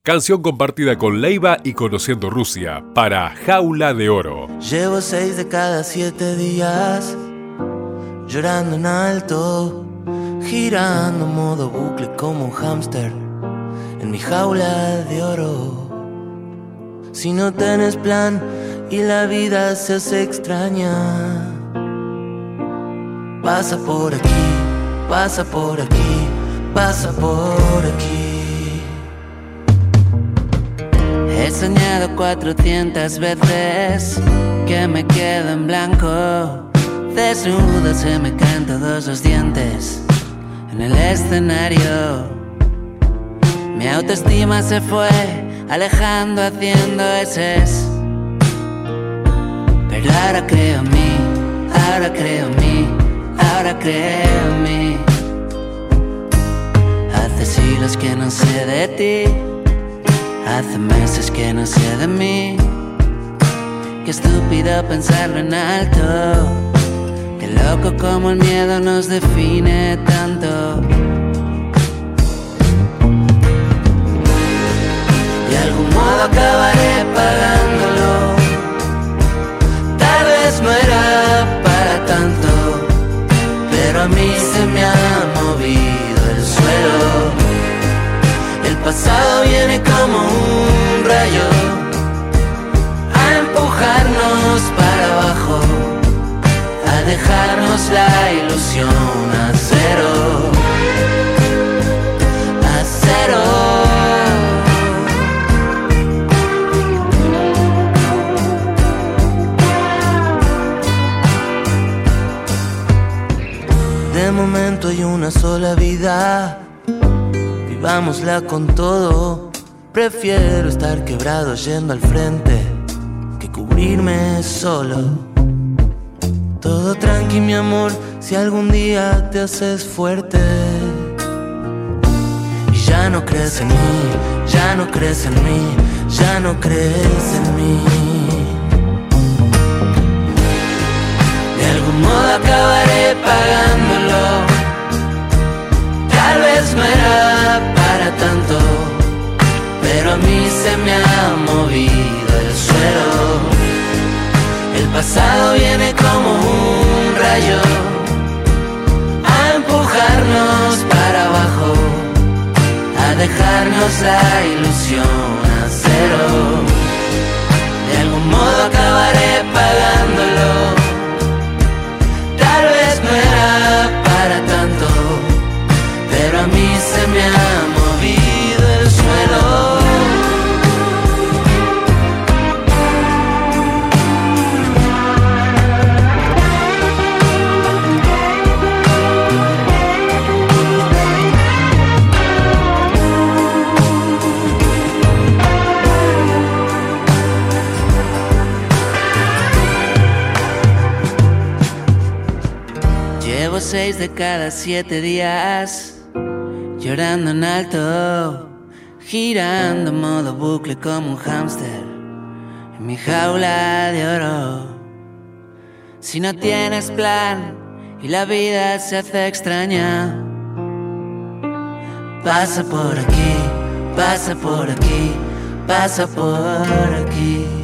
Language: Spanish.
Canción compartida con Leiva y Conociendo Rusia para Jaula de Oro. Llevo 6 de cada 7 días llorando en alto, girando modo bucle como un hámster en mi jaula de oro. Si no tenés plan y la vida se hace extraña, pasa por aquí, pasa por aquí, pasa por aquí. He soñado 400 veces que me quedo en blanco, desnudo se me caen todos los dientes en el escenario. Mi autoestima se fue alejando, haciendo eses. Pero ahora creo en mí, ahora creo en mí, ahora creo en mí. Hace siglos que no sé de ti, hace meses que no sé de mí. Qué estúpido pensarlo en alto, qué loco como el miedo nos define tanto. De algún modo acabaré pagándolo, tal vez no era para tanto, pero a mí se me ha movido el suelo. El pasado viene como un rayo a empujarnos para abajo, a dejarnos la ilusión a cero, a cero. De momento hay una sola vida, vivámosla con todo. Prefiero estar quebrado yendo al frente que cubrirme solo. Todo tranqui, mi amor, si algún día te haces fuerte y ya no crees en mí, ya no crees en mí, ya no crees en mí. De algún modo acabaré pagándolo, tal vez no era para tanto, pero a mí se me ha movido el suelo. El pasado viene como un rayo a empujarnos para abajo, a dejarnos la ilusión a cero. De algún modo acabaré pagándolo, tal vez no era para tanto, pero a mí se me ha movido el suelo. Llevo 6 de cada 7 días llorando en alto, girando modo bucle como un hámster en mi jaula de oro. Si no tienes plan y la vida se hace extraña, pasa por aquí, pasa por aquí, pasa por aquí.